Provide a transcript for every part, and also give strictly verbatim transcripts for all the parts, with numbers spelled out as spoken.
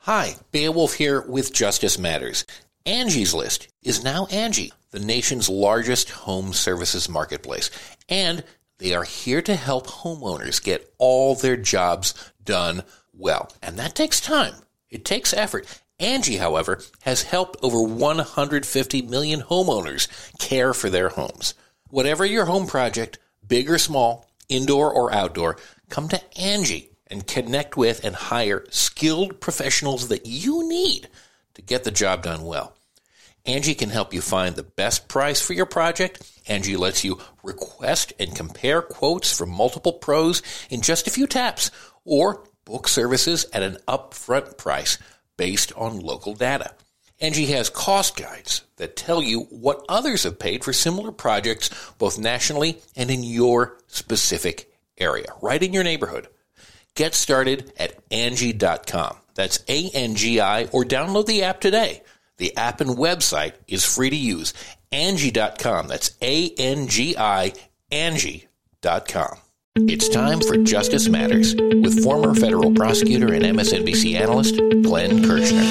Hi, Beowulf here with Justice Matters. Angie's List is now Angie, the nation's largest home services marketplace, and they are here to help homeowners get all their jobs done well. And that takes time. It takes effort. Angie, however, has helped over one hundred fifty million homeowners care for their homes. Whatever your home project, big or small, indoor or outdoor, come to Angie and connect with and hire skilled professionals that you need to get the job done well. Angie can help you find the best price for your project. Angie lets you request and compare quotes from multiple pros in just a few taps, or book services at an upfront price based on local data. Angie has cost guides that tell you what others have paid for similar projects, both nationally and in your specific area, right in your neighborhood. Get started at Angie dot com. That's A N G I, or download the app today. The app and website is free to use. Angie dot com. That's A N G I, Angie dot com. It's time for Justice Matters with former federal prosecutor and M S N B C analyst Glenn Kirshner.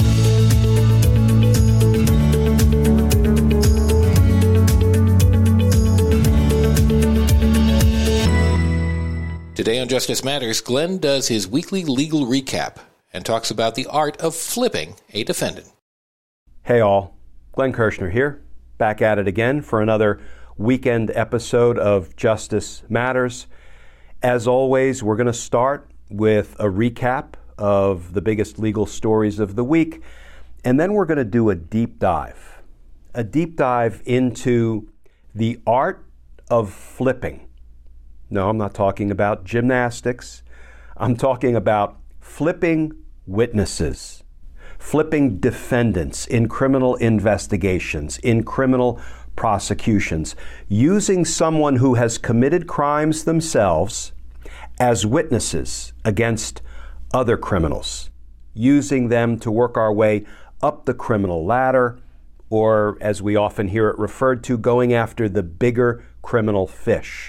Today on Justice Matters, Glenn does his weekly legal recap and talks about the art of flipping a defendant. Hey all, Glenn Kirshner here, back at it again for another weekend episode of Justice Matters. As always, we're going to start with a recap of the biggest legal stories of the week, and then we're going to do a deep dive, a deep dive into the art of flipping. No, I'm not talking about gymnastics. I'm talking about flipping witnesses, flipping defendants in criminal investigations, in criminal prosecutions, using someone who has committed crimes themselves as witnesses against other criminals, using them to work our way up the criminal ladder, or as we often hear it referred to, going after the bigger criminal fish.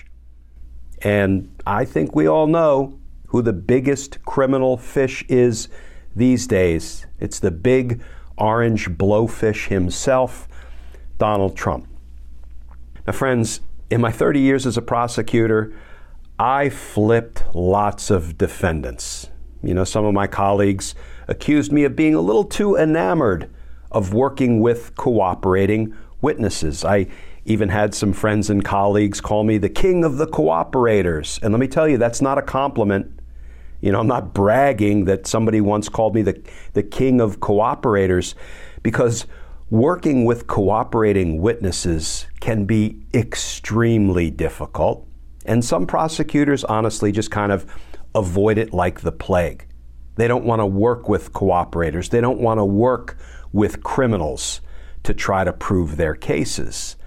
And I think we all know who the biggest criminal fish is these days. It's the big orange blowfish himself, Donald Trump. Now, friends, in my thirty years as a prosecutor, I flipped lots of defendants. You know, some of my colleagues accused me of being a little too enamored of working with cooperating witnesses. I even had some friends and colleagues call me the king of the cooperators. And let me tell you, that's not a compliment. You know, I'm not bragging that somebody once called me the, the king of cooperators, because working with cooperating witnesses can be extremely difficult. And some prosecutors honestly just kind of avoid it like the plague. They don't want to work with cooperators. They don't want to work with criminals to try to prove their cases.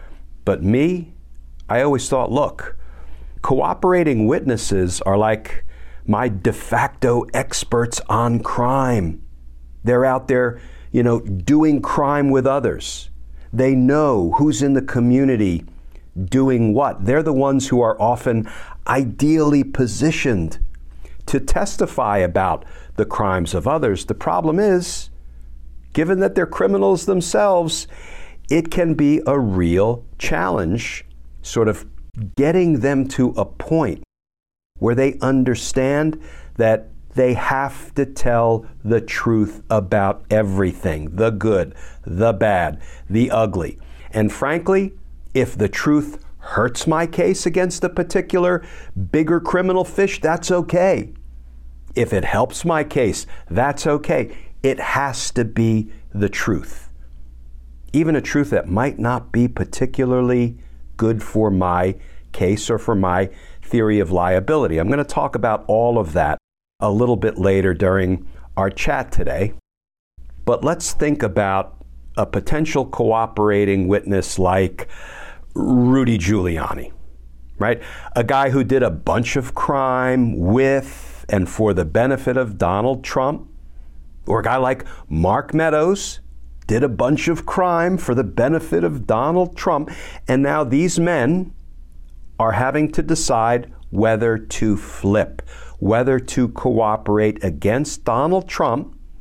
But me, I always thought, look, cooperating witnesses are like my de facto experts on crime. They're out there, you know, doing crime with others. They know who's in the community doing what. They're the ones who are often ideally positioned to testify about the crimes of others. The problem is, given that they're criminals themselves, it can be a real challenge, sort of getting them to a point where they understand that they have to tell the truth about everything, the good, the bad, the ugly. And frankly, if the truth hurts my case against a particular bigger criminal fish, that's okay. If it helps my case, that's okay. It has to be the truth. Even a truth that might not be particularly good for my case or for my theory of liability. I'm going to talk about all of that a little bit later during our chat today. But let's think about a potential cooperating witness like Rudy Giuliani, right? A guy who did a bunch of crime with and for the benefit of Donald Trump, or a guy like Mark Meadows, did a bunch of crime for the benefit of Donald Trump, and now these men are having to decide whether to flip, whether to cooperate against Donald Trump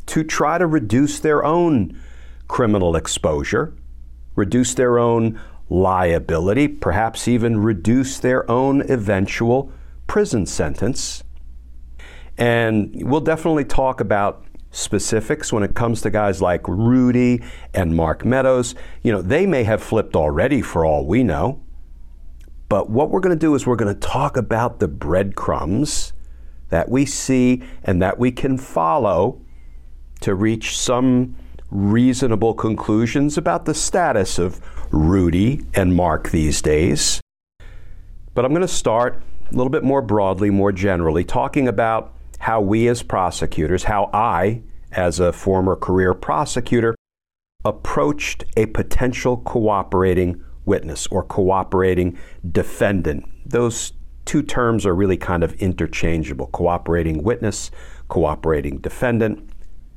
to try to reduce their own criminal exposure, reduce their own liability, perhaps even reduce their own eventual prison sentence. And we'll definitely talk about specifics when it comes to guys like Rudy and Mark Meadows. You know, they may have flipped already for all we know. But what we're going to do is we're going to talk about the breadcrumbs that we see and that we can follow to reach some reasonable conclusions about the status of Rudy and Mark these days. But I'm going to start a little bit more broadly, more generally, talking about how we as prosecutors, how I, as a former career prosecutor, approached a potential cooperating witness or cooperating defendant. Those two terms are really kind of interchangeable: cooperating witness, cooperating defendant.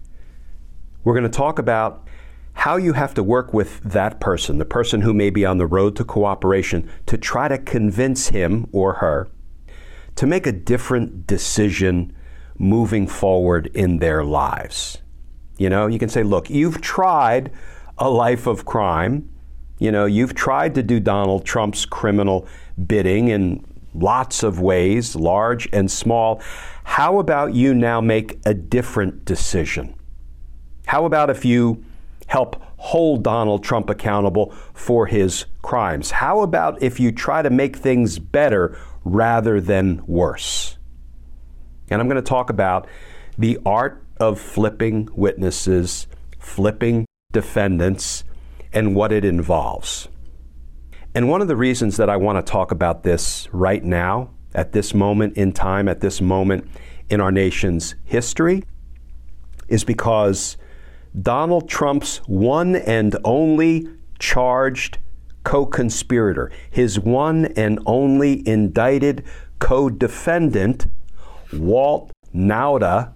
We're going to talk about how you have to work with that person, the person who may be on the road to cooperation, to try to convince him or her to make a different decision moving forward in their lives. You know, you can say, look, you've tried a life of crime. You know, you've tried to do Donald Trump's criminal bidding in lots of ways, large and small. How about you now make a different decision? How about if you help hold Donald Trump accountable for his crimes? How about if you try to make things better rather than worse? And I'm going to talk about the art of flipping witnesses, flipping defendants, and what it involves. And one of the reasons that I want to talk about this right now, at this moment in time, at this moment in our nation's history, is because Donald Trump's one and only charged co-conspirator, his one and only indicted co-defendant, Walt Nauta,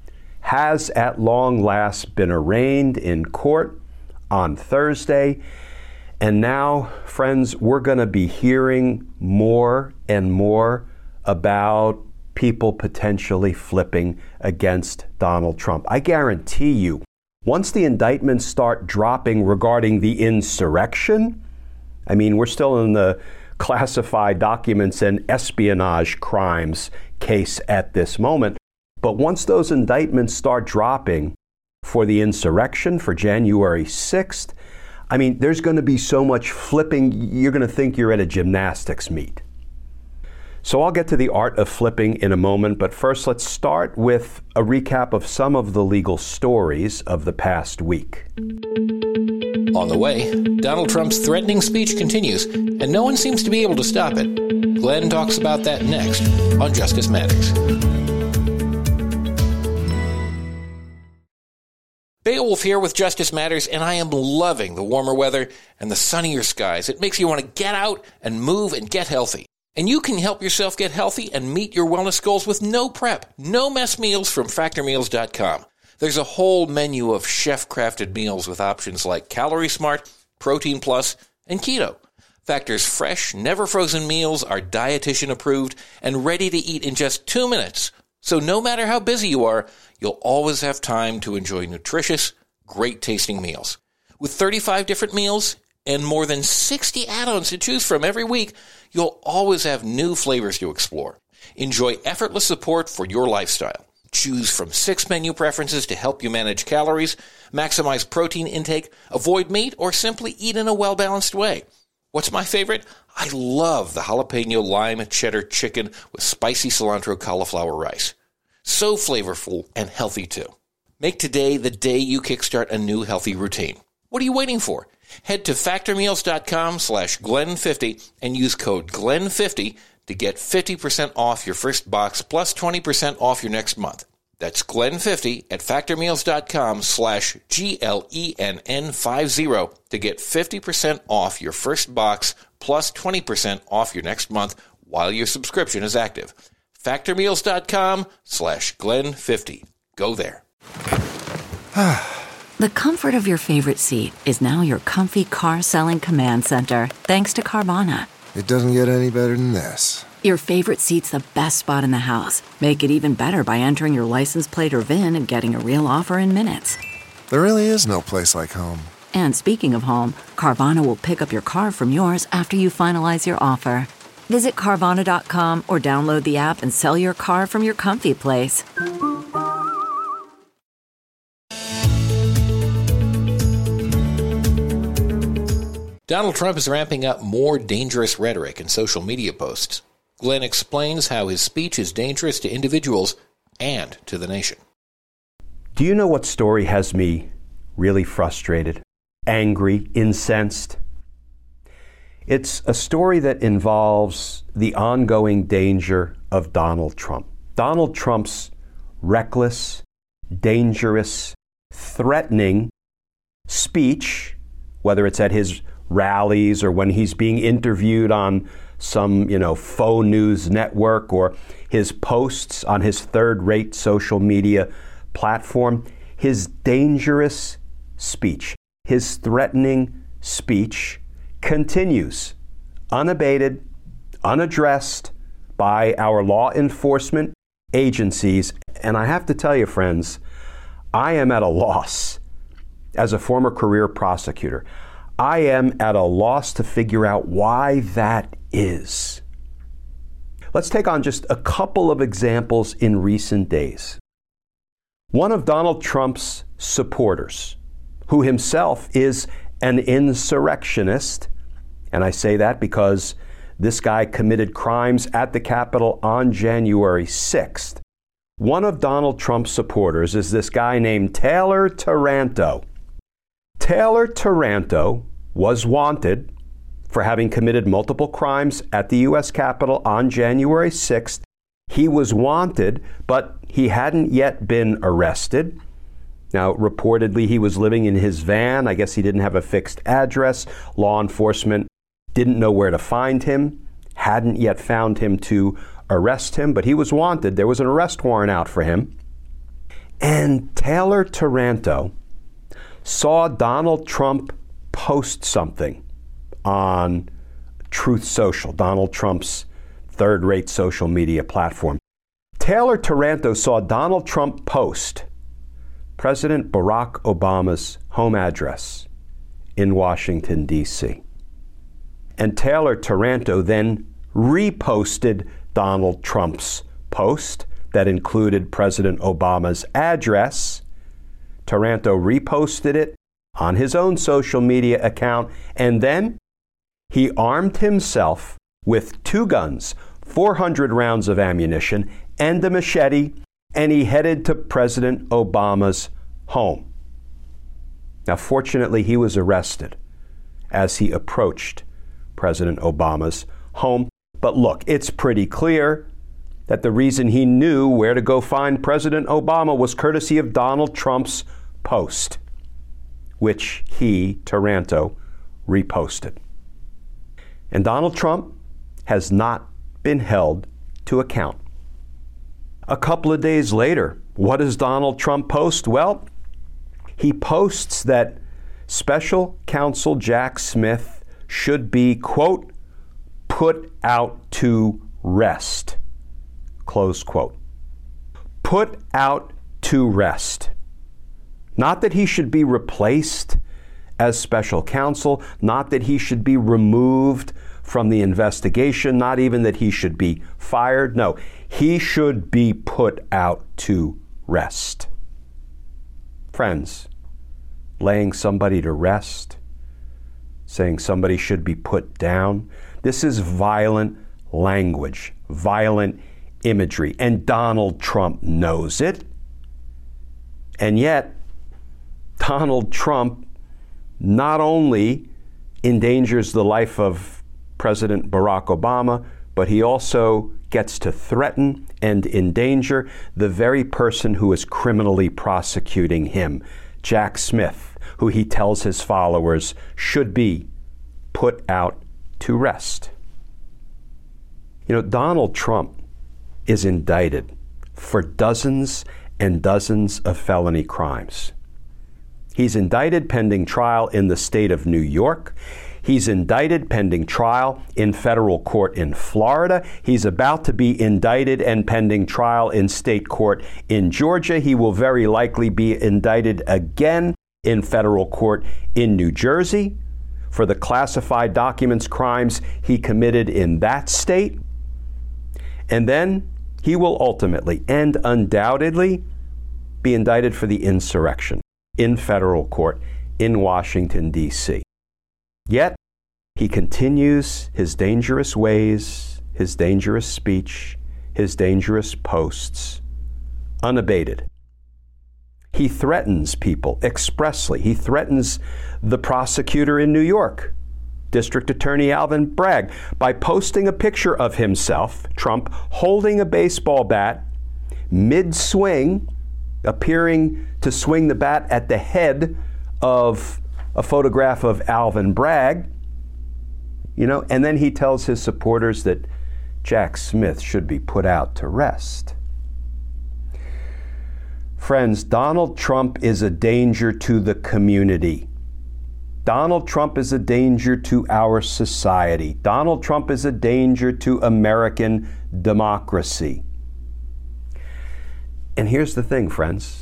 has at long last been arraigned in court on Thursday. And now, friends, we're going to be hearing more and more about people potentially flipping against Donald Trump. I guarantee you, once the indictments start dropping regarding the insurrection, I mean, we're still in the classified documents and espionage crimes case at this moment. But once those indictments start dropping for the insurrection, for January sixth, I mean, there's going to be so much flipping, you're going to think you're at a gymnastics meet. So I'll get to the art of flipping in a moment, but first let's start with a recap of some of the legal stories of the past week. On the way, Donald Trump's threatening speech continues, and no one seems to be able to stop it. Glenn talks about that next on Justice Matters. Beowulf here with Justice Matters, and I am loving the warmer weather and the sunnier skies. It makes you want to get out and move and get healthy. And you can help yourself get healthy and meet your wellness goals with no prep, no mess meals from factor meals dot com. There's a whole menu of chef-crafted meals with options like Calorie Smart, Protein Plus, and Keto. Factor's fresh, never frozen meals are dietitian approved and ready to eat in just two minutes. So no matter how busy you are, you'll always have time to enjoy nutritious, great-tasting meals. With thirty-five different meals and more than sixty add-ons to choose from every week, you'll always have new flavors to explore. Enjoy effortless support for your lifestyle. Choose from six menu preferences to help you manage calories, maximize protein intake, avoid meat, or simply eat in a well-balanced way. What's my favorite? I love the jalapeno lime cheddar chicken with spicy cilantro cauliflower rice. So flavorful and healthy too. Make today the day you kickstart a new healthy routine. What are you waiting for? Head to factor meals dot com slash Glenn fifty and use code Glenn fifty to get fifty percent off your first box plus twenty percent off your next month. That's Glenn fifty at factor meals dot com slash G L E N N fifty to get fifty percent off your first box plus twenty percent off your next month while your subscription is active. factor meals dot com slash Glenn fifty. Go there. The comfort of your favorite seat is now your comfy car selling command center, thanks to Carvana. It doesn't get any better than this. Your favorite seat's the best spot in the house. Make it even better by entering your license plate or V I N and getting a real offer in minutes. There really is no place like home. And speaking of home, Carvana will pick up your car from yours after you finalize your offer. Visit Carvana dot com or download the app and sell your car from your comfy place. Donald Trump is ramping up more dangerous rhetoric in social media posts. Glenn explains how his speech is dangerous to individuals and to the nation. Do you know what story has me really frustrated, angry, incensed? It's a story that involves the ongoing danger of Donald Trump. Donald Trump's reckless, dangerous, threatening speech, whether it's at his rallies or when he's being interviewed on some, you know, faux news network, or his posts on his third-rate social media platform, his dangerous speech, his threatening speech continues unabated, unaddressed by our law enforcement agencies. And I have to tell you, friends, I am at a loss as a former career prosecutor. I am at a loss to figure out why that is. Let's take on just a couple of examples in recent days. One of Donald Trump's supporters, who himself is an insurrectionist, and I say that because this guy committed crimes at the Capitol on January sixth. One of Donald Trump's supporters is this guy named Taylor Taranto. Taylor Taranto was wanted for having committed multiple crimes at the U S Capitol on January sixth. He was wanted, but he hadn't yet been arrested. Now, reportedly, he was living in his van. I guess he didn't have a fixed address. Law enforcement didn't know where to find him, hadn't yet found him to arrest him, but he was wanted. There was an arrest warrant out for him. And Taylor Taranto saw Donald Trump post something on Truth Social, Donald Trump's third-rate social media platform. Taylor Taranto saw Donald Trump post President Barack Obama's home address in Washington, D C And Taylor Taranto then reposted Donald Trump's post that included President Obama's address. Taranto reposted it on his own social media account, and then he armed himself with two guns, four hundred rounds of ammunition, and a machete, and he headed to President Obama's home. Now, fortunately, he was arrested as he approached President Obama's home. But look, it's pretty clear that the reason he knew where to go find President Obama was courtesy of Donald Trump's post, which he, Taranto, reposted. And Donald Trump has not been held to account. A couple of days later, what does Donald Trump post? Well, he posts that Special Counsel Jack Smith should be, quote, put out to rest, close quote. Put out to rest. Not that he should be replaced as special counsel, not that he should be removed from the investigation, not even that he should be fired. No, he should be put out to rest. Friends, laying somebody to rest, saying somebody should be put down, this is violent language, violent imagery, and Donald Trump knows it. And yet, Donald Trump not only endangers the life of President Barack Obama, but he also gets to threaten and endanger the very person who is criminally prosecuting him, Jack Smith, who he tells his followers should be put out to rest. You know, Donald Trump is indicted for dozens and dozens of felony crimes. He's indicted pending trial in the state of New York. He's indicted pending trial in federal court in Florida. He's about to be indicted and pending trial in state court in Georgia. He will very likely be indicted again in federal court in New Jersey for the classified documents crimes he committed in that state. And then he will ultimately and undoubtedly be indicted for the insurrection in federal court in Washington, D C Yet, he continues his dangerous ways, his dangerous speech, his dangerous posts, unabated. He threatens people expressly. He threatens the prosecutor in New York, District Attorney Alvin Bragg, by posting a picture of himself, Trump, holding a baseball bat, mid-swing, appearing to swing the bat at the head of a photograph of Alvin Bragg, you know, and then he tells his supporters that Jack Smith should be put out to rest. Friends, Donald Trump is a danger to the community. Donald Trump is a danger to our society. Donald Trump is a danger to American democracy. And here's the thing, friends.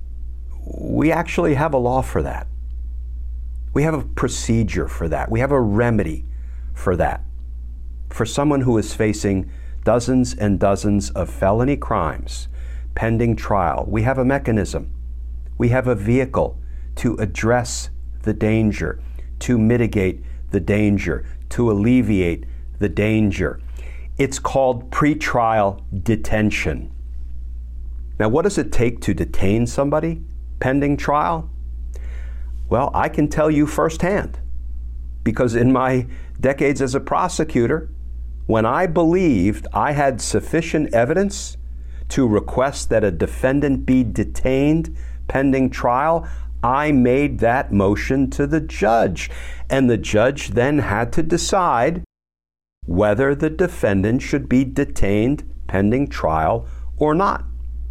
We actually have a law for that. We have a procedure for that. We have a remedy for that. For someone who is facing dozens and dozens of felony crimes pending trial, we have a mechanism. We have a vehicle to address the danger, to mitigate the danger, to alleviate the danger. It's called pretrial detention. Now, what does it take to detain somebody pending trial? Well, I can tell you firsthand, because in my decades as a prosecutor, when I believed I had sufficient evidence to request that a defendant be detained pending trial, I made that motion to the judge. And the judge then had to decide whether the defendant should be detained pending trial or not.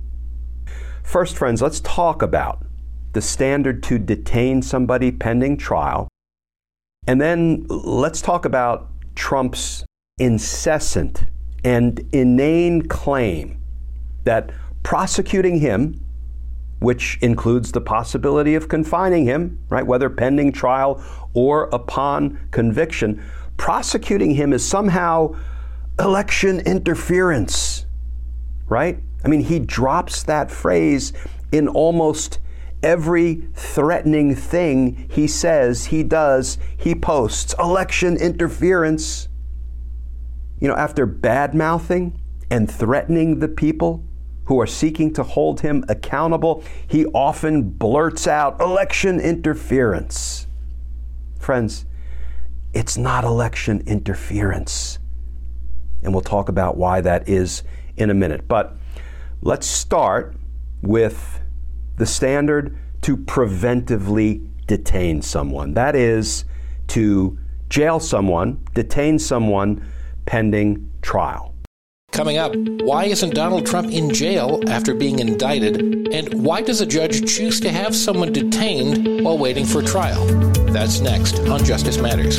First, friends, let's talk about the standard to detain somebody pending trial. And then let's talk about Trump's incessant and inane claim that prosecuting him, which includes the possibility of confining him, right, whether pending trial or upon conviction, prosecuting him is somehow election interference, right? I mean, he drops that phrase in almost every threatening thing he says, he does, he posts. Election interference. You know, after bad-mouthing and threatening the people who are seeking to hold him accountable, he often blurts out election interference. Friends, it's not election interference. And we'll talk about why that is in a minute. But let's start with the standard to preventively detain someone. That is, to jail someone, detain someone pending trial. Coming up, why isn't Donald Trump in jail after being indicted? And why does a judge choose to have someone detained while waiting for trial? That's next on Justice Matters.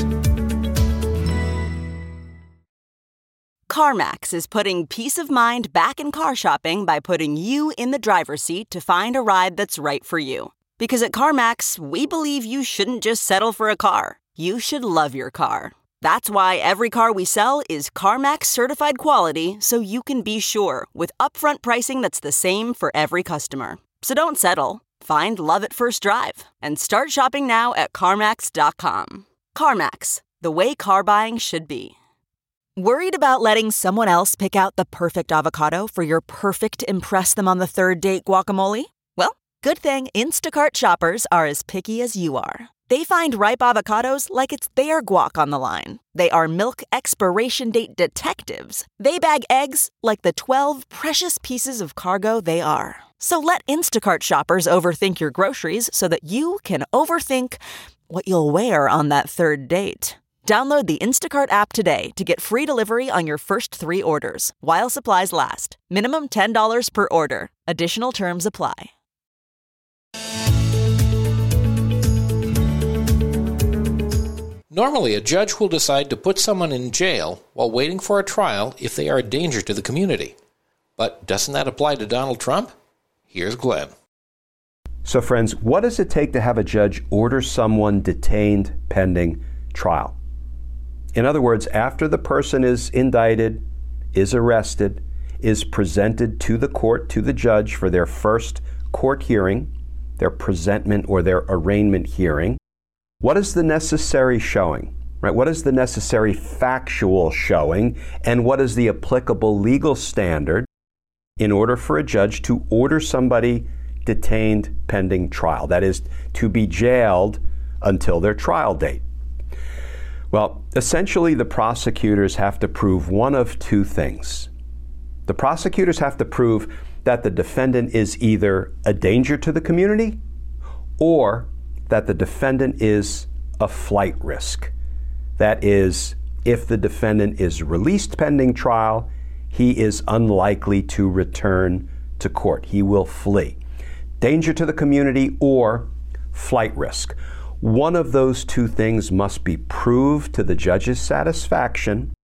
CarMax is putting peace of mind back in car shopping by putting you in the driver's seat to find a ride that's right for you. Because at CarMax, we believe you shouldn't just settle for a car. You should love your car. That's why every car we sell is CarMax certified quality, so you can be sure with upfront pricing that's the same for every customer. So don't settle. Find love at first drive and start shopping now at CarMax dot com. CarMax, the way car buying should be. Worried about letting someone else pick out the perfect avocado for your perfect impress them on the third date guacamole? Well, good thing Instacart shoppers are as picky as you are. They find ripe avocados like it's their guac on the line. They are milk expiration date detectives. They bag eggs like the twelve precious pieces of cargo they are. So let Instacart shoppers overthink your groceries so that you can overthink what you'll wear on that third date. Download the Instacart app today to get free delivery on your first three orders, while supplies last. Minimum ten dollars per order. Additional terms apply. Normally, a judge will decide to put someone in jail while waiting for a trial if they are a danger to the community. But doesn't that apply to Donald Trump? Here's Glenn. So friends, what does it take to have a judge order someone detained pending trial? In other words, after the person is indicted, is arrested, is presented to the court, to the judge for their first court hearing, their presentment or their arraignment hearing, what is the necessary showing? Right? What is the necessary factual showing, and what is the applicable legal standard in order for a judge to order somebody detained pending trial? That is, to be jailed until their trial date. Well, essentially, the prosecutors have to prove one of two things. The prosecutors have to prove that the defendant is either a danger to the community or that the defendant is a flight risk. That is, if the defendant is released pending trial, he is unlikely to return to court. He will flee. Danger to the community or flight risk. One of those two things must be proved to the judge's satisfaction,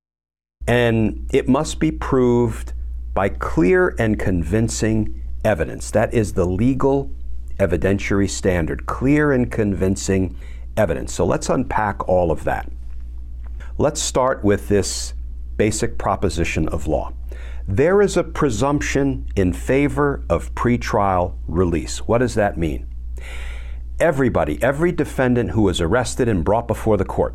and it must be proved by clear and convincing evidence. That is the legal evidentiary standard, clear and convincing evidence. So let's unpack all of that. Let's start with this basic proposition of law. There is a presumption in favor of pretrial release. What does that mean? Everybody, every defendant who is arrested and brought before the court,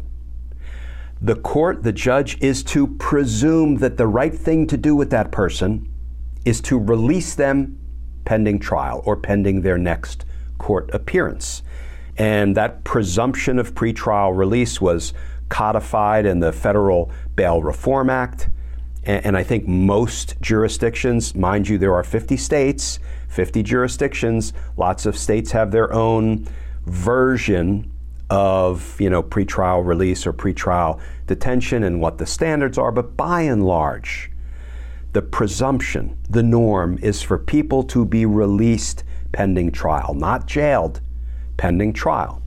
the court, the judge, is to presume that the right thing to do with that person is to release them pending trial or pending their next court appearance. And that presumption of pretrial release was codified in the Federal Bail Reform Act. And I think most jurisdictions, mind you, there are fifty states, fifty jurisdictions, lots of states have their own version of, you know, pretrial release or pretrial detention and what the standards are. But by and large, the presumption, the norm, is for people to be released pending trial, not jailed, pending trial.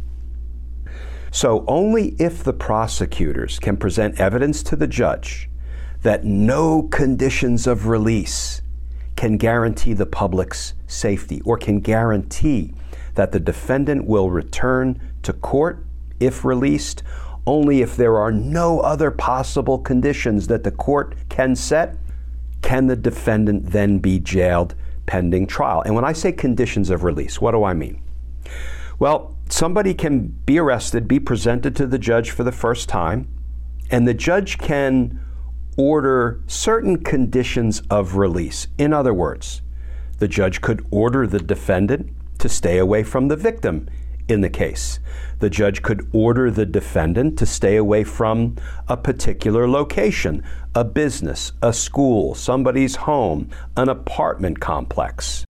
So only if the prosecutors can present evidence to the judge that no conditions of release can guarantee the public's safety or can guarantee that the defendant will return to court if released, only if there are no other possible conditions that the court can set, can the defendant then be jailed pending trial. And when I say conditions of release, what do I mean? Well, somebody can be arrested, be presented to the judge for the first time, and the judge can order certain conditions of release. In other words, the judge could order the defendant to stay away from the victim in the case. The judge could order the defendant to stay away from a particular location, a business, a school, somebody's home, an apartment complex.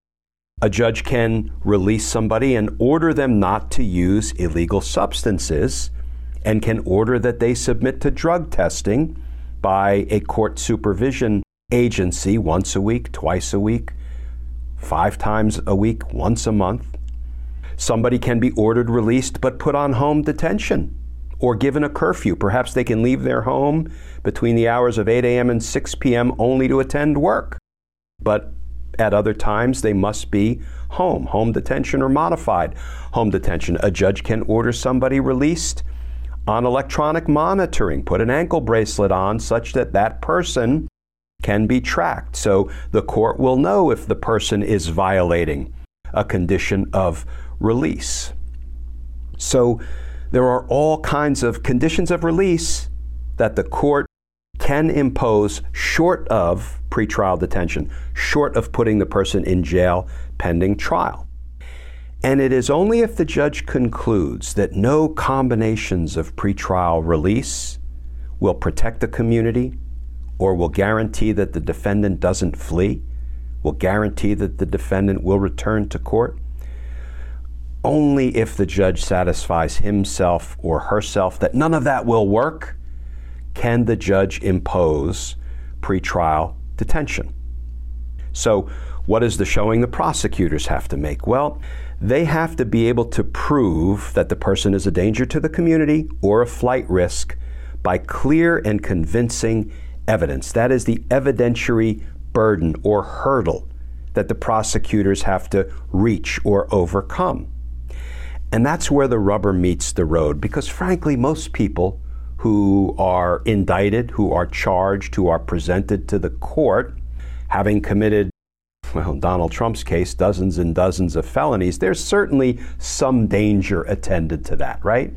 A judge can release somebody and order them not to use illegal substances and can order that they submit to drug testing by a court supervision agency once a week, twice a week, five times a week, once a month. Somebody can be ordered released but put on home detention or given a curfew. Perhaps they can leave their home between the hours of eight a.m. and six p.m. only to attend work. But at other times, they must be home, home detention or modified home detention. A judge can order somebody released on electronic monitoring, put an ankle bracelet on such that that person can be tracked. So the court will know if the person is violating a condition of release. So there are all kinds of conditions of release that the court can impose short of pretrial detention, short of putting the person in jail pending trial. And it is only if the judge concludes that no combinations of pretrial release will protect the community or will guarantee that the defendant doesn't flee, will guarantee that the defendant will return to court, only if the judge satisfies himself or herself that none of that will work, can the judge impose pretrial detention. So What is the showing the prosecutors have to make? Well, they have to be able to prove that the person is a danger to the community or a flight risk by clear and convincing evidence. That is the evidentiary burden or hurdle that the prosecutors have to reach or overcome. And that's where the rubber meets the road, because frankly, most people who are indicted, who are charged, who are presented to the court, having committed, well, in Donald Trump's case, dozens and dozens of felonies, there's certainly some danger attended to that, right?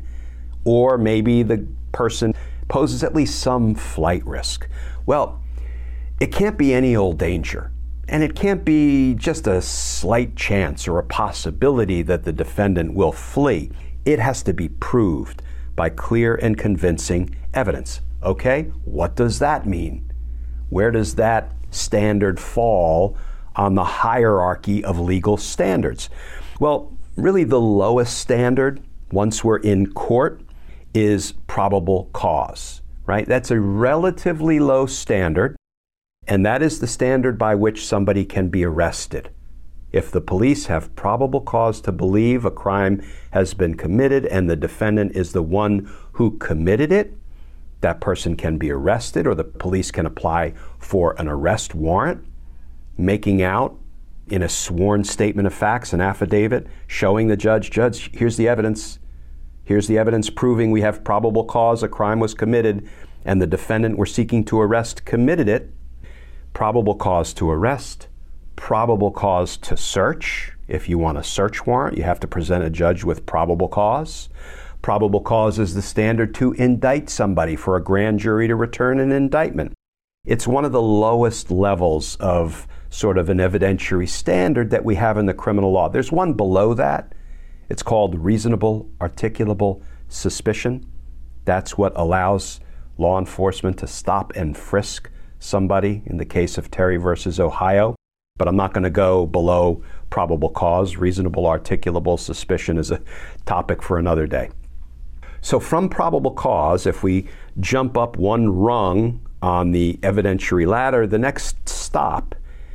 Or maybe the person poses at least some flight risk. Well, it can't be any old danger. And it can't be just a slight chance or a possibility that the defendant will flee. It has to be proved by clear and convincing evidence. Okay, what does that mean? Where does that standard fall on the hierarchy of legal standards? Well, really the lowest standard, once we're in court, is probable cause, right? That's a relatively low standard. And that is the standard by which somebody can be arrested. If the police have probable cause to believe a crime has been committed and the defendant is the one who committed it, that person can be arrested, or the police can apply for an arrest warrant, making out in a sworn statement of facts, an affidavit, showing the judge, Judge, here's the evidence. Here's the evidence proving we have probable cause a crime was committed and the defendant we're seeking to arrest committed it. Probable cause to arrest, probable cause to search. If you want a search warrant, you have to present a judge with probable cause. Probable cause is the standard to indict somebody for a grand jury to return an indictment. It's one of the lowest levels of sort of an evidentiary standard that we have in the criminal law. There's one below that. It's called reasonable articulable suspicion. That's what allows law enforcement to stop and frisk somebody in the case of Terry versus Ohio. But I'm not going to go below probable cause. Reasonable articulable suspicion is a topic for another day. So from probable cause, if we jump up one rung on the evidentiary ladder, the next stop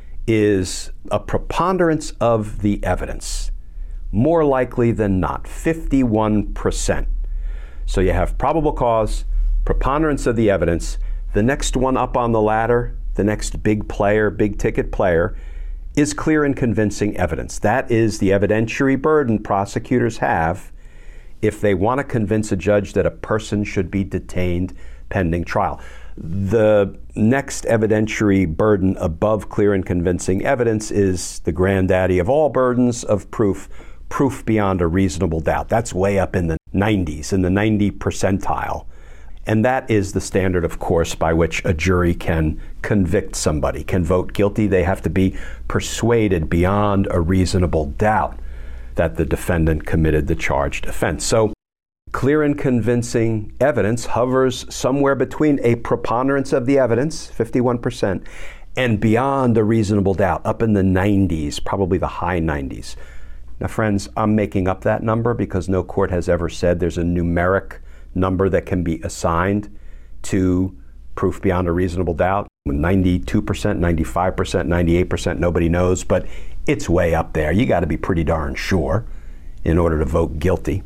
is a preponderance of the evidence. More likely than not, fifty-one percent. So you have probable cause, preponderance of the evidence. The next one up on the ladder, the next big player, big ticket player, is clear and convincing evidence. That is the evidentiary burden prosecutors have if they want to convince a judge that a person should be detained pending trial. The next evidentiary burden above clear and convincing evidence is the granddaddy of all burdens of proof, proof beyond a reasonable doubt. That's way up in the nineties, in the ninety percentile. And that is the standard, of course, by which a jury can convict somebody, can vote guilty. They have to be persuaded beyond a reasonable doubt that the defendant committed the charged offense. So clear and convincing evidence hovers somewhere between a preponderance of the evidence, fifty-one percent, and beyond a reasonable doubt, up in the nineties, probably the high nineties. Now, friends, I'm making up that number because no court has ever said there's a numeric number that can be assigned to proof beyond a reasonable doubt. ninety-two percent, ninety-five percent, ninety-eight percent, nobody knows, but it's way up there. You got to be pretty darn sure in order to vote guilty.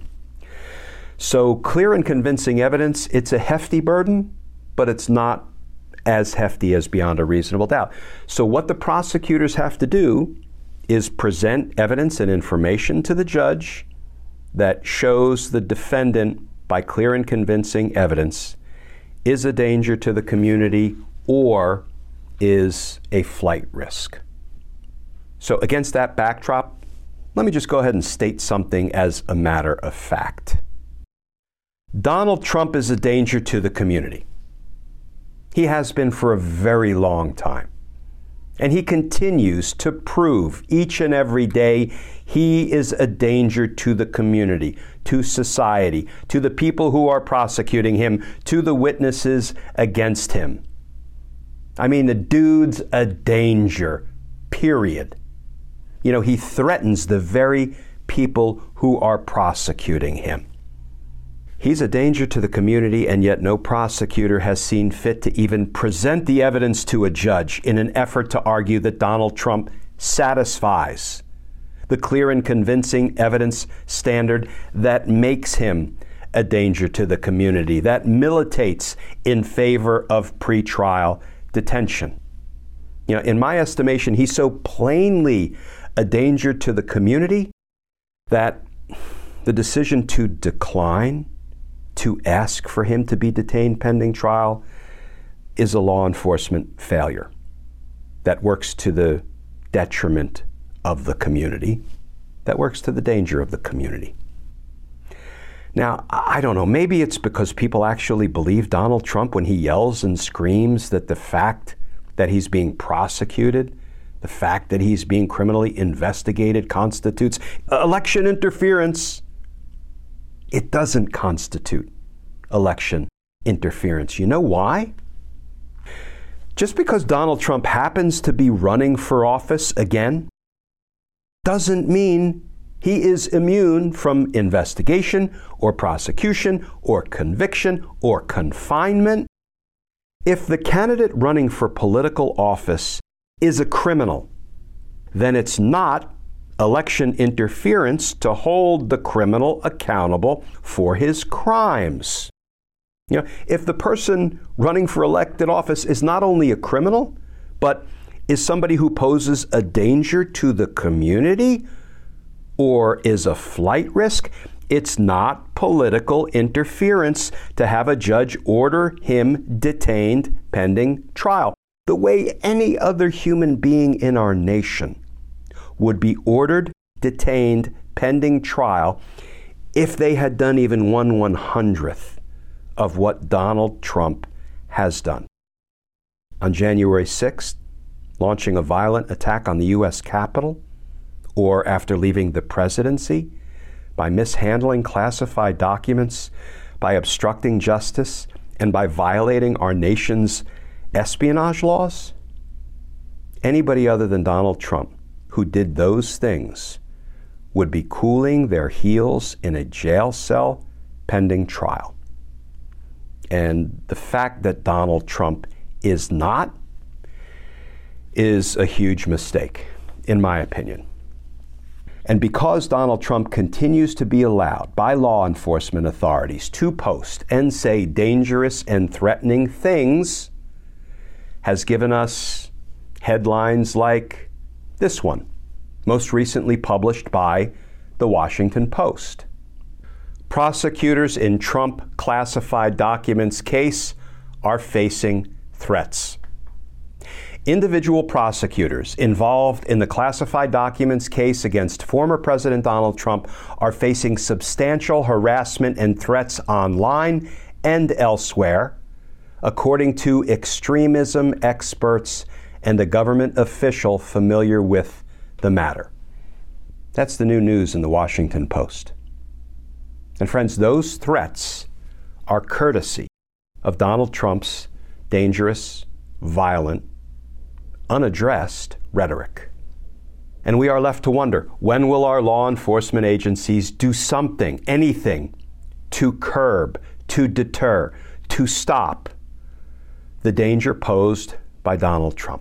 So clear and convincing evidence, it's a hefty burden, but it's not as hefty as beyond a reasonable doubt. So what the prosecutors have to do is present evidence and information to the judge that shows the defendant by clear and convincing evidence is a danger to the community or is a flight risk. So against that backdrop, let me just go ahead and state something as a matter of fact. Donald Trump is a danger to the community. He has been for a very long time. And he continues to prove each and every day he is a danger to the community, to society, to the people who are prosecuting him, to the witnesses against him. I mean, the dude's a danger, period. You know, he threatens the very people who are prosecuting him. He's a danger to the community, and yet no prosecutor has seen fit to even present the evidence to a judge in an effort to argue that Donald Trump satisfies the clear and convincing evidence standard that makes him a danger to the community, that militates in favor of pretrial detention. You know, in my estimation, he's so plainly a danger to the community that the decision to decline to ask for him to be detained pending trial is a law enforcement failure that works to the detriment of the community, that works to the danger of the community. Now, I don't know, maybe it's because people actually believe Donald Trump when he yells and screams that the fact that he's being prosecuted, the fact that he's being criminally investigated constitutes election interference. It doesn't constitute election interference. You know why? Just because Donald Trump happens to be running for office again doesn't mean he is immune from investigation or prosecution or conviction or confinement. If the candidate running for political office is a criminal, then it's not election interference to hold the criminal accountable for his crimes. You know, if the person running for elected office is not only a criminal, but is somebody who poses a danger to the community or is a flight risk, it's not political interference to have a judge order him detained pending trial, the way any other human being in our nation would be ordered detained pending trial if they had done even one one hundredth of what Donald Trump has done. On January sixth, launching a violent attack on the U S Capitol, or after leaving the presidency, by mishandling classified documents, by obstructing justice, and by violating our nation's espionage laws? Anybody other than Donald Trump who did those things would be cooling their heels in a jail cell pending trial. And the fact that Donald Trump is not is a huge mistake, in my opinion. And because Donald Trump continues to be allowed by law enforcement authorities to post and say dangerous and threatening things, has given us headlines like this one, most recently published by The Washington Post. Prosecutors in Trump classified documents case are facing threats. Individual prosecutors involved in the classified documents case against former President Donald Trump are facing substantial harassment and threats online and elsewhere, according to extremism experts and a government official familiar with the matter. That's the new news in the Washington Post. And friends, those threats are courtesy of Donald Trump's dangerous, violent, unaddressed rhetoric. And we are left to wonder, when will our law enforcement agencies do something, anything, to curb, to deter, to stop the danger posed by Donald Trump?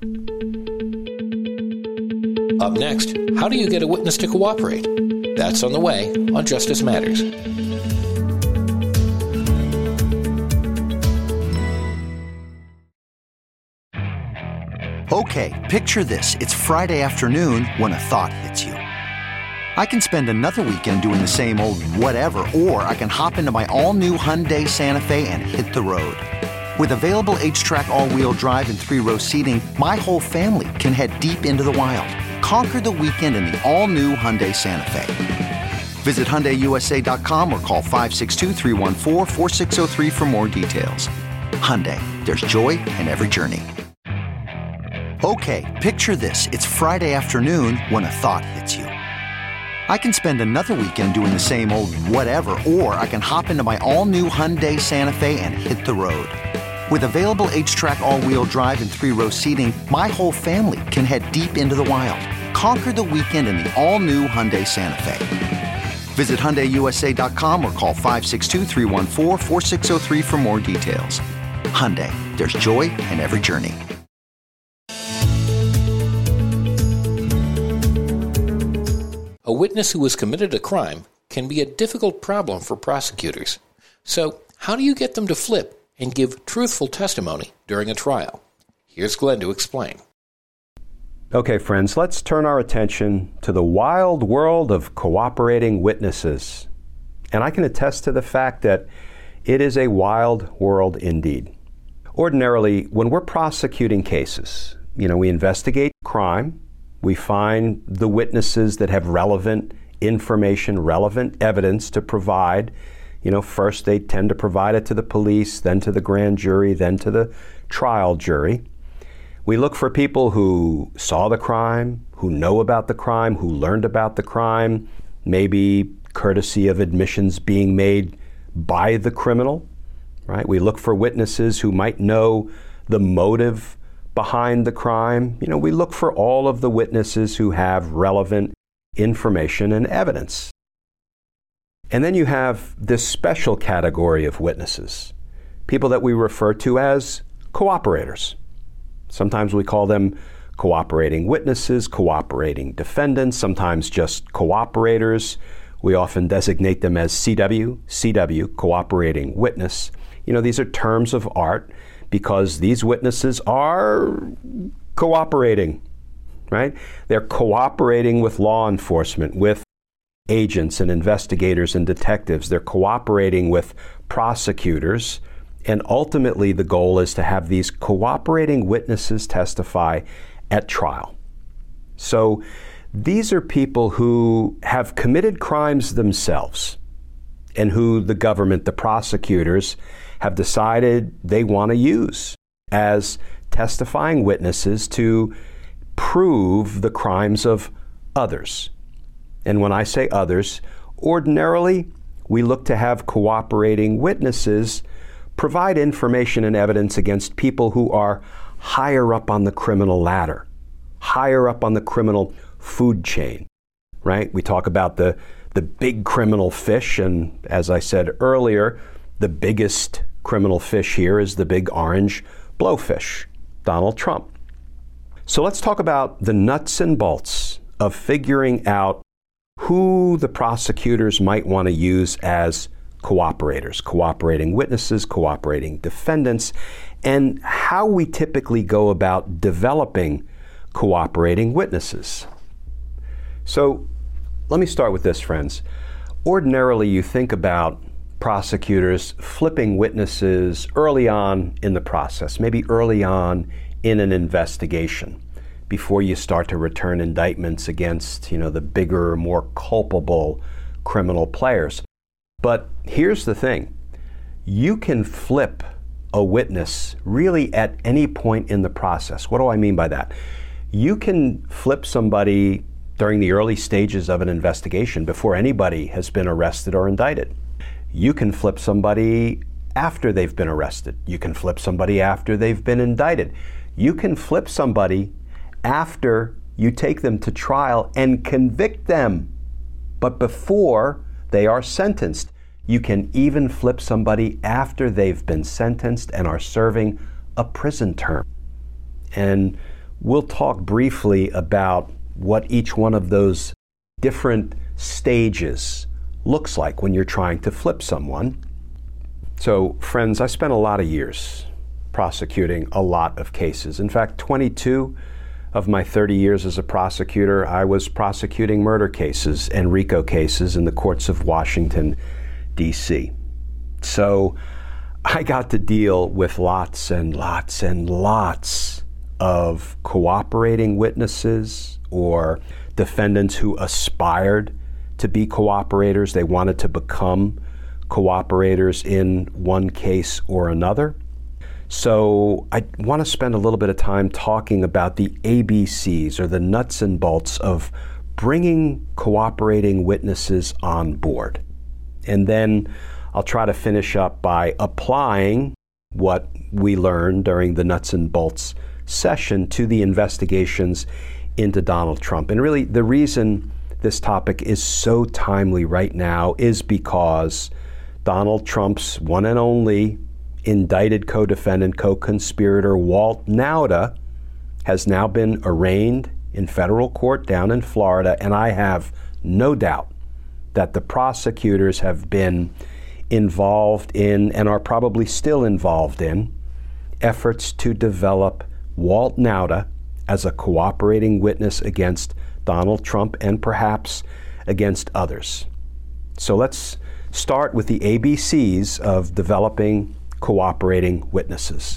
Up next, how do you get a witness to cooperate? That's on the way on Justice Matters. Okay, picture this. It's Friday afternoon when a thought hits you. I can spend another weekend doing the same old whatever, or I can hop into my all-new Hyundai Santa Fe and hit the road. With available H-Track all-wheel drive and three-row seating, my whole family can head deep into the wild. Conquer the weekend in the all-new Hyundai Santa Fe. Visit Hyundai U S A dot com or call five six two, three one four, four six zero three for more details. Hyundai, there's joy in every journey. Okay, picture this. It's Friday afternoon when a thought hits you. I can spend another weekend doing the same old whatever, or I can hop into my all-new Hyundai Santa Fe and hit the road. With available H-Track all-wheel drive and three-row seating, my whole family can head deep into the wild. Conquer the weekend in the all-new Hyundai Santa Fe. Visit Hyundai U S A dot com or call five six two, three one four, four six zero three for more details. Hyundai, there's joy in every journey. A witness who has committed a crime can be a difficult problem for prosecutors. So, how do you get them to flip and give truthful testimony during a trial? Here's Glenn to explain. Okay, friends, let's turn our attention to the wild world of cooperating witnesses. And I can attest to the fact that it is a wild world indeed. Ordinarily, when we're prosecuting cases, you know, we investigate crime, we find the witnesses that have relevant information, relevant evidence to provide. You know, first they tend to provide it to the police, then to the grand jury, then to the trial jury. We look for people who saw the crime, who know about the crime, who learned about the crime, maybe courtesy of admissions being made by the criminal, right? We look for witnesses who might know the motive behind the crime. You know, we look for all of the witnesses who have relevant information and evidence. And then you have this special category of witnesses, people that we refer to as cooperators. Sometimes we call them cooperating witnesses, cooperating defendants, sometimes just cooperators. We often designate them as C W, C W, cooperating witness. You know, these are terms of art because these witnesses are cooperating, right? They're cooperating with law enforcement, with agents and investigators and detectives. They're cooperating with prosecutors. And ultimately, the goal is to have these cooperating witnesses testify at trial. So these are people who have committed crimes themselves and who the government, the prosecutors, have decided they want to use as testifying witnesses to prove the crimes of others. And when I say others, ordinarily we look to have cooperating witnesses provide information and evidence against people who are higher up on the criminal ladder, higher up on the criminal food chain, right? We talk about the, the big criminal fish, and as I said earlier, the biggest criminal fish here is the big orange blowfish, Donald Trump. So let's talk about the nuts and bolts of figuring out who the prosecutors might want to use as cooperators, cooperating witnesses, cooperating defendants, and how we typically go about developing cooperating witnesses. So let me start with this, friends. Ordinarily, you think about prosecutors flipping witnesses early on in the process, maybe early on in an investigation, before you start to return indictments against, you know, the bigger, more culpable criminal players. But here's the thing. You can flip a witness really at any point in the process. What do I mean by that? You can flip somebody during the early stages of an investigation before anybody has been arrested or indicted. You can flip somebody after they've been arrested. You can flip somebody after they've been indicted. You can flip somebody after you take them to trial and convict them, but before they are sentenced. You can even flip somebody after they've been sentenced and are serving a prison term. And we'll talk briefly about what each one of those different stages looks like when you're trying to flip someone. So, friends, I spent a lot of years prosecuting a lot of cases. In fact, twenty-two of my thirty years as a prosecutor, I was prosecuting murder cases and RICO cases in the courts of Washington, D C. So I got to deal with lots and lots and lots of cooperating witnesses or defendants who aspired to be cooperators. They wanted to become cooperators in one case or another. So I want to spend a little bit of time talking about the A B Cs, or the nuts and bolts of bringing cooperating witnesses on board. And then I'll try to finish up by applying what we learned during the nuts and bolts session to the investigations into Donald Trump. And really, the reason this topic is so timely right now is because Donald Trump's one and only indicted co-defendant, co-conspirator Walt Nauta has now been arraigned in federal court down in Florida, and I have no doubt that the prosecutors have been involved in, and are probably still involved in, efforts to develop Walt Nauta as a cooperating witness against Donald Trump and perhaps against others. So let's start with the A B Cs of developing cooperating witnesses.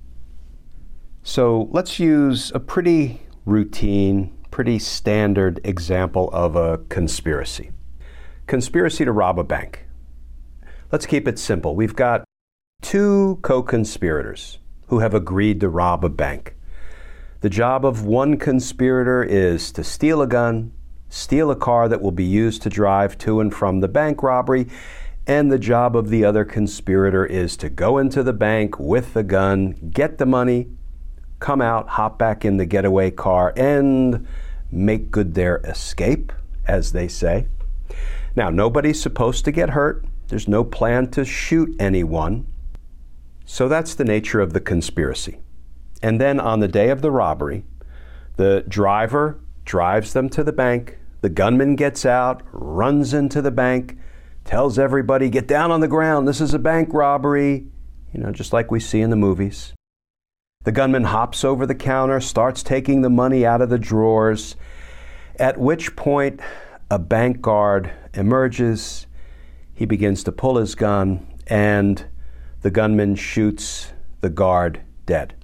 So let's use a pretty routine, pretty standard example of a conspiracy. Conspiracy to rob a bank. Let's keep it simple. We've got two co-conspirators who have agreed to rob a bank. The job of one conspirator is to steal a gun, steal a car that will be used to drive to and from the bank robbery, and the job of the other conspirator is to go into the bank with the gun, get the money, come out, hop back in the getaway car, and make good their escape, as they say. Now, nobody's supposed to get hurt. There's no plan to shoot anyone. So that's the nature of the conspiracy. And then on the day of the robbery, the driver drives them to the bank. The gunman gets out, runs into the bank, tells everybody, get down on the ground. This is a bank robbery, you know, just like we see in the movies. The gunman hops over the counter, starts taking the money out of the drawers, at which point a bank guard emerges. He begins to pull his gun, and the gunman shoots the guard dead.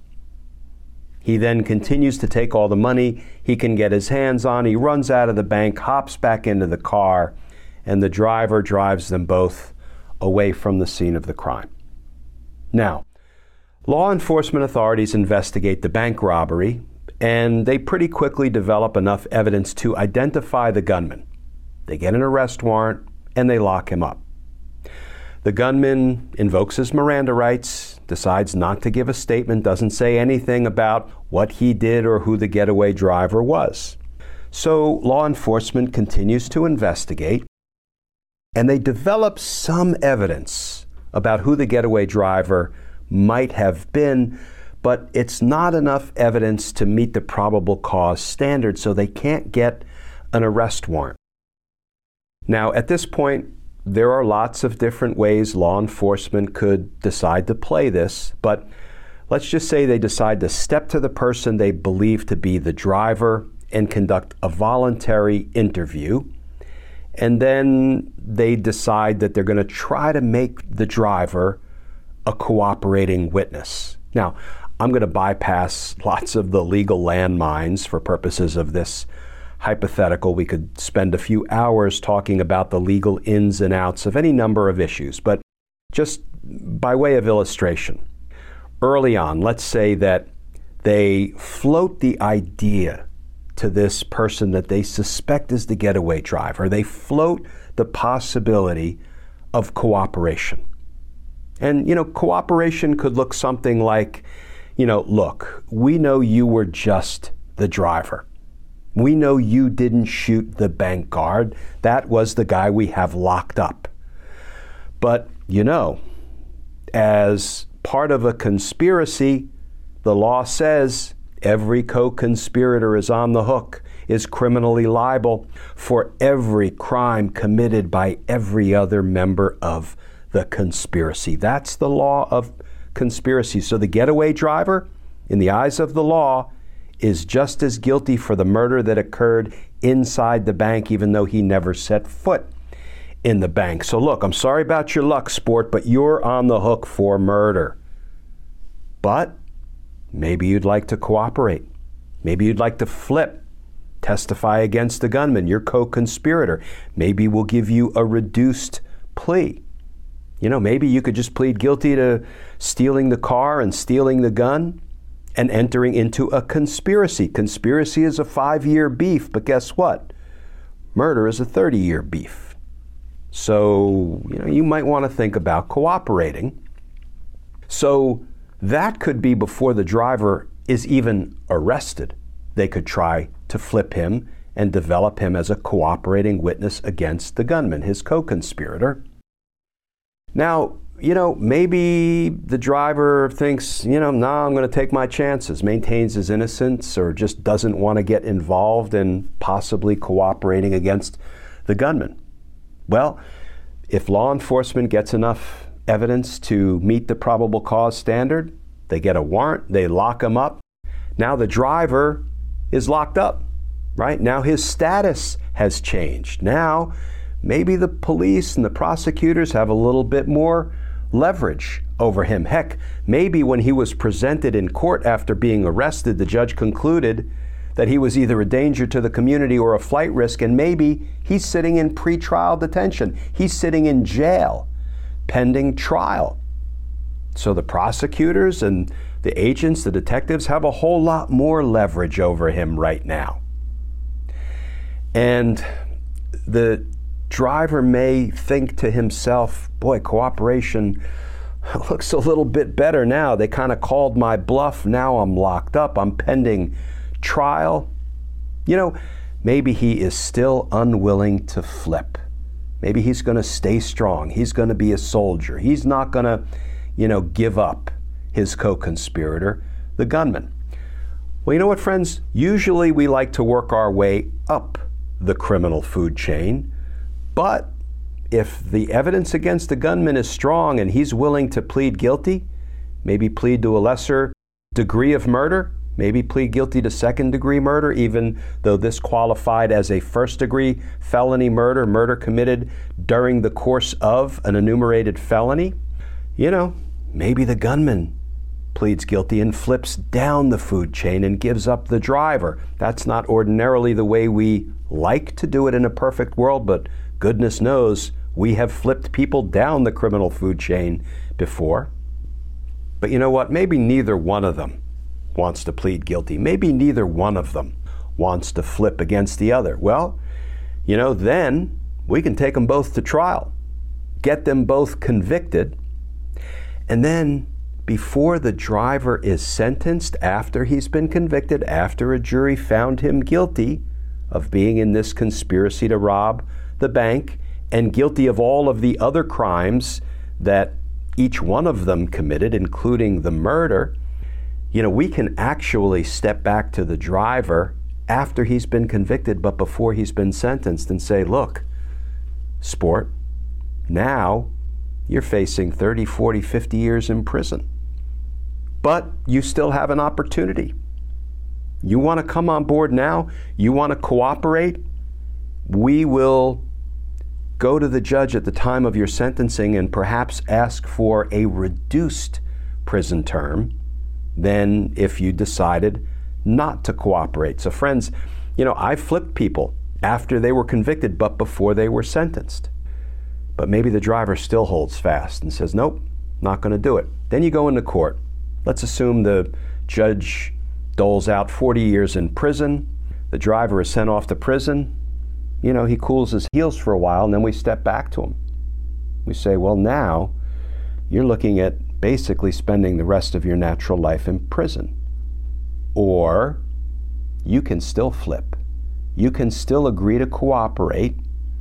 He then continues to take all the money he can get his hands on. He runs out of the bank, hops back into the car, and the driver drives them both away from the scene of the crime. Now, law enforcement authorities investigate the bank robbery, and they pretty quickly develop enough evidence to identify the gunman. They get an arrest warrant, and they lock him up. The gunman invokes his Miranda rights, decides not to give a statement, doesn't say anything about what he did or who the getaway driver was. So law enforcement continues to investigate, and they develop some evidence about who the getaway driver might have been, but it's not enough evidence to meet the probable cause standard, so they can't get an arrest warrant. Now, at this point, there are lots of different ways law enforcement could decide to play this, but let's just say they decide to step to the person they believe to be the driver and conduct a voluntary interview. And then they decide that they're going to try to make the driver a cooperating witness. Now, I'm going to bypass lots of the legal landmines for purposes of this hypothetical. We could spend a few hours talking about the legal ins and outs of any number of issues, but just by way of illustration, early on, let's say that they float the idea to this person that they suspect is the getaway driver. They float the possibility of cooperation. And, you know, cooperation could look something like, you know, look, we know you were just the driver. We know you didn't shoot the bank guard. That was the guy we have locked up. But, you know, as part of a conspiracy, the law says every co-conspirator is on the hook, is criminally liable for every crime committed by every other member of the conspiracy. That's the law of conspiracy. So the getaway driver, in the eyes of the law, is just as guilty for the murder that occurred inside the bank, even though he never set foot in the bank. So look, I'm sorry about your luck, sport, but you're on the hook for murder. But maybe you'd like to cooperate. Maybe you'd like to flip, testify against the gunman, your co-conspirator. Maybe we'll give you a reduced plea. You know, maybe you could just plead guilty to stealing the car and stealing the gun and entering into a conspiracy. Conspiracy is a five-year beef, but guess what? Murder is a thirty-year beef. So, you know, you might want to think about cooperating. So that could be before the driver is even arrested. They could try to flip him and develop him as a cooperating witness against the gunman, his co-conspirator. Now, you know, maybe the driver thinks, you know, nah, I'm going to take my chances, maintains his innocence, or just doesn't want to get involved in possibly cooperating against the gunman? Well, if law enforcement gets enough evidence to meet the probable cause standard, they get a warrant, they lock him up. Now the driver is locked up, right? Now his status has changed. Now maybe the police and the prosecutors have a little bit more leverage over him. Heck, maybe when he was presented in court after being arrested, the judge concluded that he was either a danger to the community or a flight risk, and maybe he's sitting in pretrial detention. He's sitting in jail pending trial. So the prosecutors and the agents, the detectives, have a whole lot more leverage over him right now. And the driver may think to himself, boy, cooperation looks a little bit better now. They kind of called my bluff. Now I'm locked up. I'm pending trial. You know, maybe he is still unwilling to flip. Maybe he's going to stay strong. He's going to be a soldier. He's not going to, you know, give up his co-conspirator, the gunman. Well, you know what, friends? Usually we like to work our way up the criminal food chain. But if the evidence against the gunman is strong and he's willing to plead guilty, maybe plead to a lesser degree of murder, maybe plead guilty to second degree murder, even though this qualified as a first degree felony murder, murder committed during the course of an enumerated felony, you know, maybe the gunman pleads guilty and flips down the food chain and gives up the driver. That's not ordinarily the way we like to do it in a perfect world, but goodness knows we have flipped people down the criminal food chain before. But you know what? Maybe neither one of them wants to plead guilty. Maybe neither one of them wants to flip against the other. Well, you know, then we can take them both to trial, get them both convicted, and then before the driver is sentenced, after he's been convicted, after a jury found him guilty of being in this conspiracy to rob the bank and guilty of all of the other crimes that each one of them committed, including the murder, you know, we can actually step back to the driver after he's been convicted, but before he's been sentenced, and say, look, sport, now you're facing thirty, forty, fifty years in prison. But you still have an opportunity. You want to come on board now? You want to cooperate? We will go to the judge at the time of your sentencing and perhaps ask for a reduced prison term than if you decided not to cooperate. So friends, you know, I flipped people after they were convicted, but before they were sentenced. But maybe the driver still holds fast and says, nope, not going to do it. Then you go into court. Let's assume the judge doles out forty years in prison. The driver is sent off to prison. You know, he cools his heels for a while, and then we step back to him. We say, well, now you're looking at basically spending the rest of your natural life in prison. Or you can still flip. You can still agree to cooperate,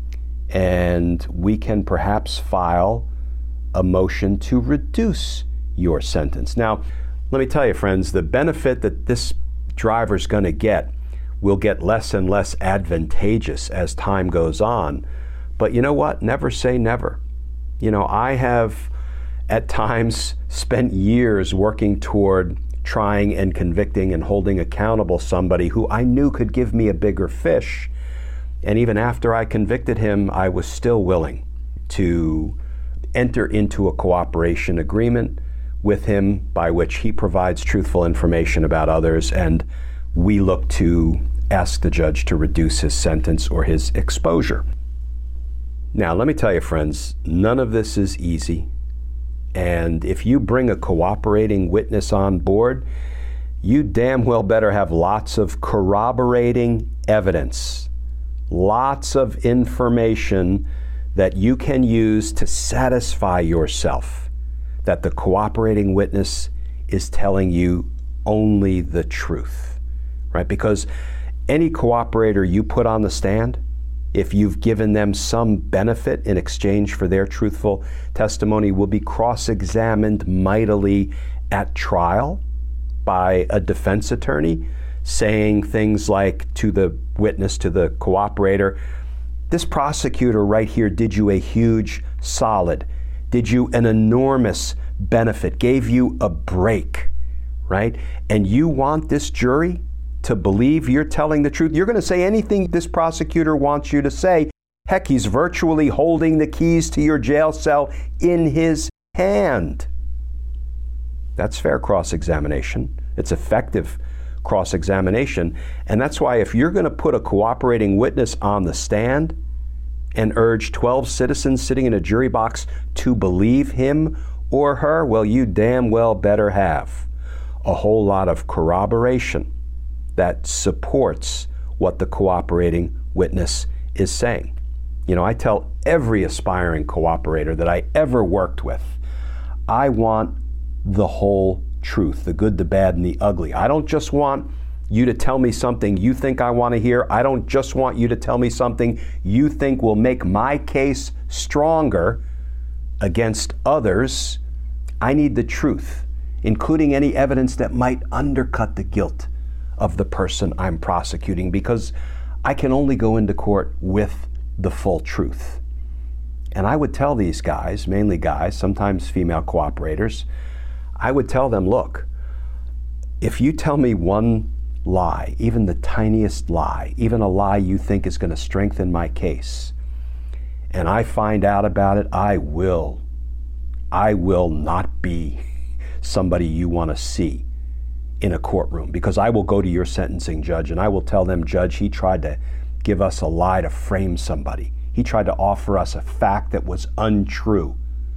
and we can perhaps file a motion to reduce your sentence. Now, let me tell you, friends, the benefit that this driver's going to get will get less and less advantageous as time goes on. But you know what? Never say never. You know, I have at times spent years working toward trying and convicting and holding accountable somebody who I knew could give me a bigger fish. And even after I convicted him, I was still willing to enter into a cooperation agreement with him by which he provides truthful information about others, and we look to ask the judge to reduce his sentence or his exposure. Now, let me tell you, friends, none of this is easy. And if you bring a cooperating witness on board, you damn well better have lots of corroborating evidence, lots of information that you can use to satisfy yourself that the cooperating witness is telling you only the truth, right? Because any cooperator you put on the stand, if you've given them some benefit in exchange for their truthful testimony, will be cross-examined mightily at trial by a defense attorney, saying things like to the witness, to the cooperator, This prosecutor right here did you a huge solid, did you an enormous benefit, gave you a break, right? And you want this jury to believe you're telling the truth? You're going to say anything this prosecutor wants you to say. Heck, he's virtually holding the keys to your jail cell in his hand. That's fair cross-examination. It's effective cross-examination. And that's why if you're going to put a cooperating witness on the stand and urge twelve citizens sitting in a jury box to believe him or her, well, you damn well better have a whole lot of corroboration that supports what the cooperating witness is saying. You know, I tell every aspiring cooperator that I ever worked with, I want the whole truth, the good, the bad, and the ugly. I don't just want you to tell me something you think I want to hear. I don't just want you to tell me something you think will make my case stronger against others. I need the truth, including any evidence that might undercut the guilt of the person I'm prosecuting, because I can only go into court with the full truth. And I would tell these guys, mainly guys, sometimes female cooperators, I would tell them, look, if you tell me one lie, even the tiniest lie, even a lie you think is going to strengthen my case, and I find out about it, I will, I will not be somebody you want to see in a courtroom, because I will go to your sentencing judge and I will tell them, Judge, he tried to give us a lie to frame somebody. He tried to offer us a fact that was untrue.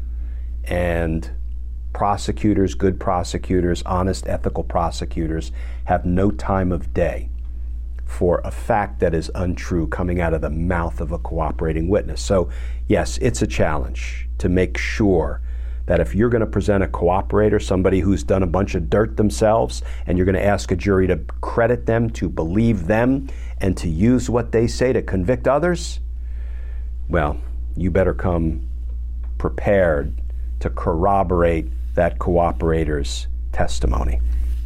And prosecutors, good prosecutors, honest, ethical prosecutors have no time of day for a fact that is untrue coming out of the mouth of a cooperating witness. So yes, it's a challenge to make sure that if you're going to present a cooperator, somebody who's done a bunch of dirt themselves, and you're going to ask a jury to credit them, to believe them, and to use what they say to convict others, well, you better come prepared to corroborate that cooperator's testimony.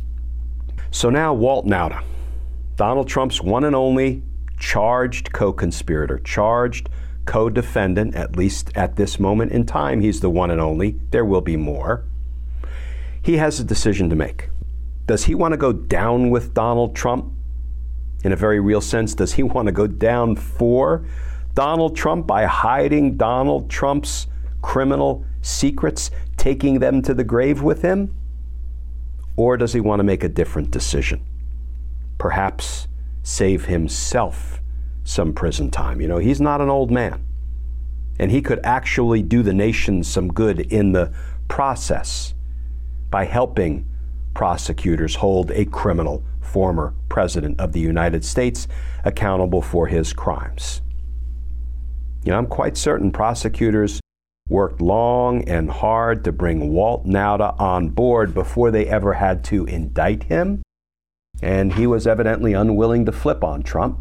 So now Walt Nauta, Donald Trump's one and only charged co-conspirator, charged co-defendant, at least at this moment in time, he's the one and only. There will be more. He has a decision to make. Does he want to go down with Donald Trump? In a very real sense, does he want to go down for Donald Trump by hiding Donald Trump's criminal secrets, taking them to the grave with him? Or does he want to make a different decision? Perhaps save himself some prison time. You know, he's not an old man, and he could actually do the nation some good in the process by helping prosecutors hold a criminal former president of the United States accountable for his crimes. You know, I'm quite certain prosecutors worked long and hard to bring Walt Nauta on board before they ever had to indict him, and he was evidently unwilling to flip on Trump.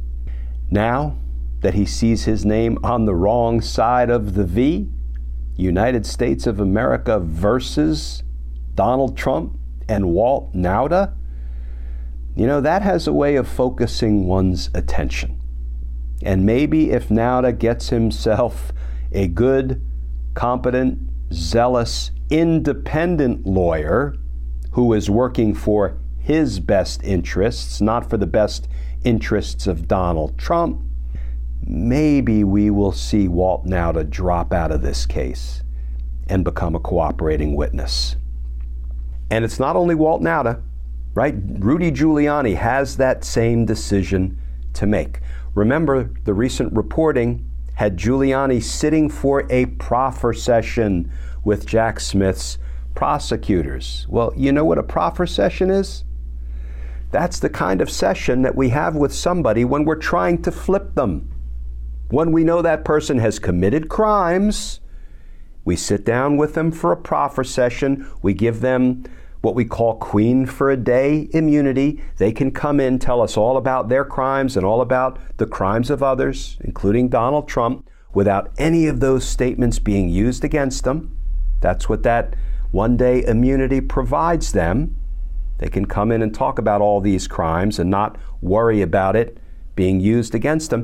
Now that he sees his name on the wrong side of the V, United States of America versus Donald Trump and Walt Nauta, you know, that has a way of focusing one's attention. And maybe if Nauta gets himself a good, competent, zealous, independent lawyer who is working for his best interests, not for the best interests of Donald Trump, maybe we will see Walt Nauta drop out of this case and become a cooperating witness. And it's not only Walt Nauta, right? Rudy Giuliani has that same decision to make. Remember, the recent reporting had Giuliani sitting for a proffer session with Jack Smith's prosecutors. Well, you know what a proffer session is? That's the kind of session that we have with somebody when we're trying to flip them. When we know that person has committed crimes, we sit down with them for a proffer session. We give them what we call queen for a day immunity. They can come in, tell us all about their crimes and all about the crimes of others, including Donald Trump, without any of those statements being used against them. That's what that one-day immunity provides them. They can come in and talk about all these crimes and not worry about it being used against them.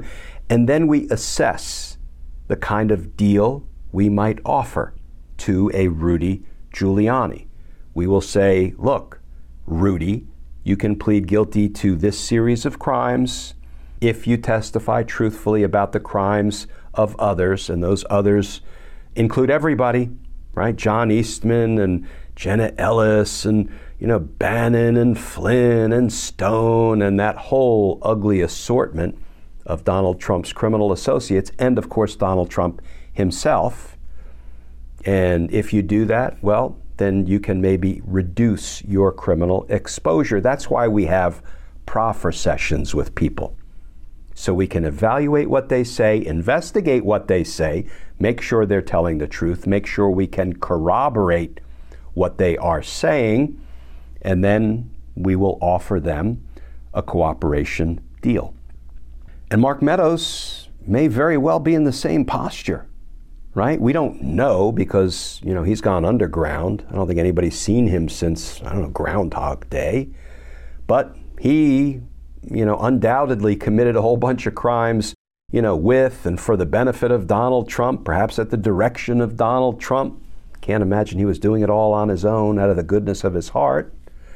And then we assess the kind of deal we might offer to a Rudy Giuliani. We will say, look, Rudy, you can plead guilty to this series of crimes if you testify truthfully about the crimes of others, and those others include everybody, right? John Eastman and Jenna Ellis and, you know, Bannon and Flynn and Stone and that whole ugly assortment of Donald Trump's criminal associates, and of course Donald Trump himself. And if you do that, well, then you can maybe reduce your criminal exposure. That's why we have proffer sessions with people. So we can evaluate what they say, investigate what they say, make sure they're telling the truth, make sure we can corroborate what they are saying, and then we will offer them a cooperation deal. And Mark Meadows may very well be in the same posture, right? We don't know because, you know, he's gone underground. I don't think anybody's seen him since, I don't know, Groundhog Day. But he, you know, undoubtedly committed a whole bunch of crimes, you know, with and for the benefit of Donald Trump, perhaps at the direction of Donald Trump. Can't imagine he was doing it all on his own out of the goodness of his heart.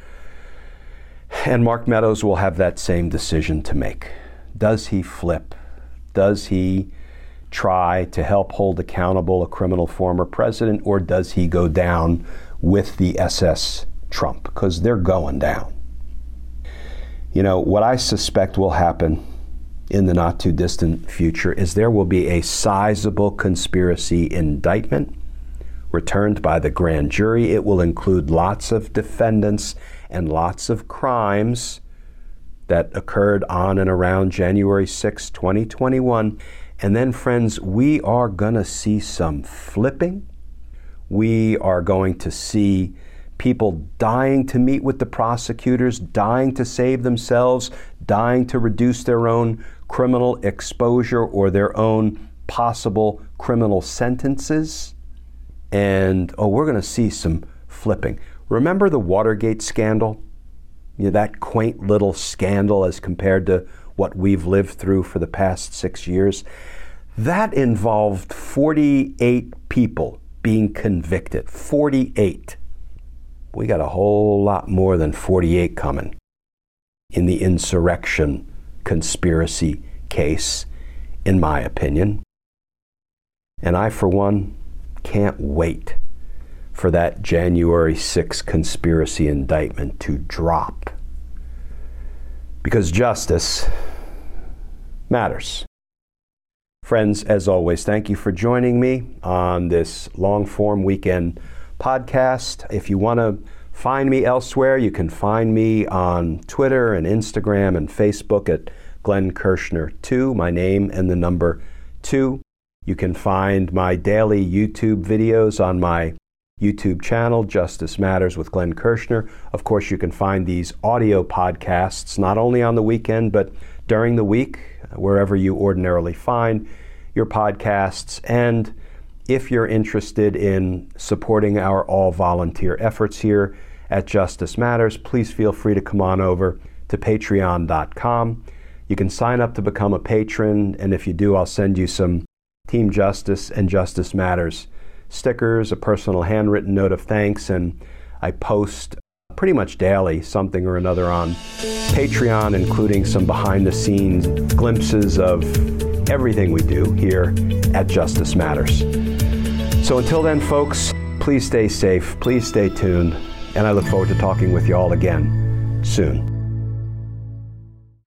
And Mark Meadows will have that same decision to make. Does he flip? Does he try to help hold accountable a criminal former president, or does he go down with the S S Trump? Because they're going down. You know, what I suspect will happen in the not too distant future is there will be a sizable conspiracy indictment returned by the grand jury. It will include lots of defendants and lots of crimes that occurred on and around January sixth, twenty twenty-one. And then, friends, we are going to see some flipping. We are going to see people dying to meet with the prosecutors, dying to save themselves, dying to reduce their own criminal exposure or their own possible criminal sentences. And, oh, we're going to see some flipping. Remember the Watergate scandal? You know, that quaint little scandal as compared to what we've lived through for the past six years. That involved forty-eight people being convicted. forty-eight. We got a whole lot more than forty-eight coming in the insurrection conspiracy case, in my opinion. And I, for one, can't wait for that January sixth conspiracy indictment to drop. Because justice matters. Friends, as always, thank you for joining me on this long-form weekend podcast. If you want to find me elsewhere, you can find me on Twitter and Instagram and Facebook at Glenn Kirshner two, my name and the number two. You can find my daily YouTube videos on my YouTube channel, Justice Matters with Glenn Kirshner. Of course, you can find these audio podcasts not only on the weekend, but during the week, wherever you ordinarily find your podcasts. And if you're interested in supporting our all-volunteer efforts here at Justice Matters, please feel free to come on over to patreon dot com. You can sign up to become a patron, and if you do, I'll send you some Team Justice and Justice Matters stickers, a personal handwritten note of thanks, and I post pretty much daily something or another on Patreon, including some behind-the-scenes glimpses of everything we do here at Justice Matters. So until then, folks, please stay safe, please stay tuned, and I look forward to talking with you all again soon.